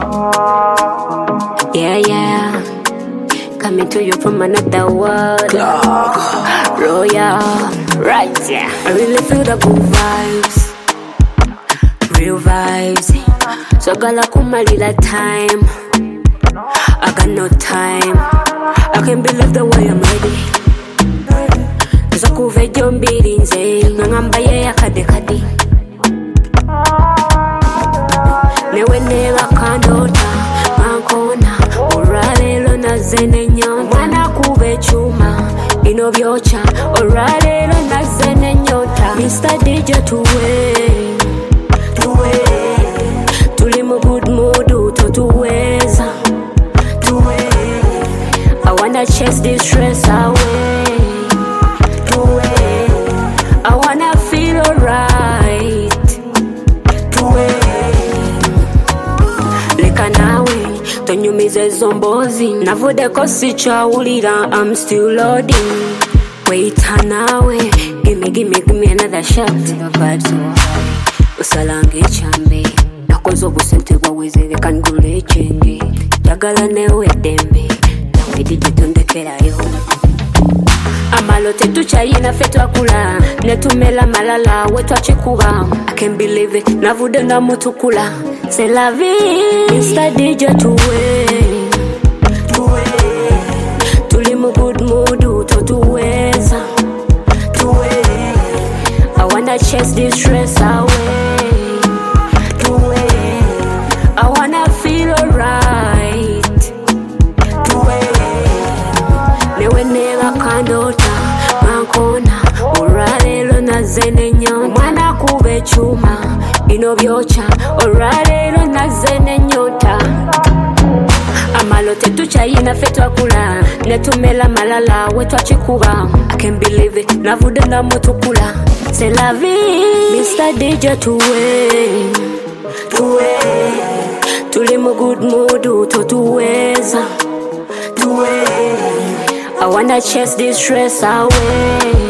Yeah, yeah. Coming to you from another world. Royal, right, yeah. I really feel the good vibes, real vibes. So gala kumalila time, I got no time. I can't believe the way I'm ready. Zakuve jombiri nze, ngamba ye yakade kadi. Newe neba kandota, mankona, oralelo na zene nyota. Mwana kube chuma, ino byocha, oralelo na zene nyota. Mr. DJ tuwe, tuli mu good mood, utotuweza. I wanna chase this stress away. I wanna feel alright. Leka nawe, tonyumize zombozi. Navude kosi chawulira, I'm still loading. Wait nawe, gimme another shot. The vibes so high, usalange chambe. Nakozo busente bwaweze leka ngule change. Jagala newe dembe, nawe digitondekerayo. Amalote tuchayina fetwa kula, netumela malala wetwa chikuba. I can't believe it, navude na mutukula. C'est la vie, Mr. DJ tuwe, tuli mu good mood, utotuweza. I wanna chase this stress away. I wanna feel alright. Newe neba kandota, mankona, oralelo na zene nyota. Mwana kube chuma, ino byocha, oralelo na zene nyota. Amalote tuchayina fetwa kula, netumela malala wetwa chikuba. I can't believe it, navude na mutukula. C'est la vie, Mr. DJ tuwe, tuli mu good mood, utotuweza. I wanna chase this stress away.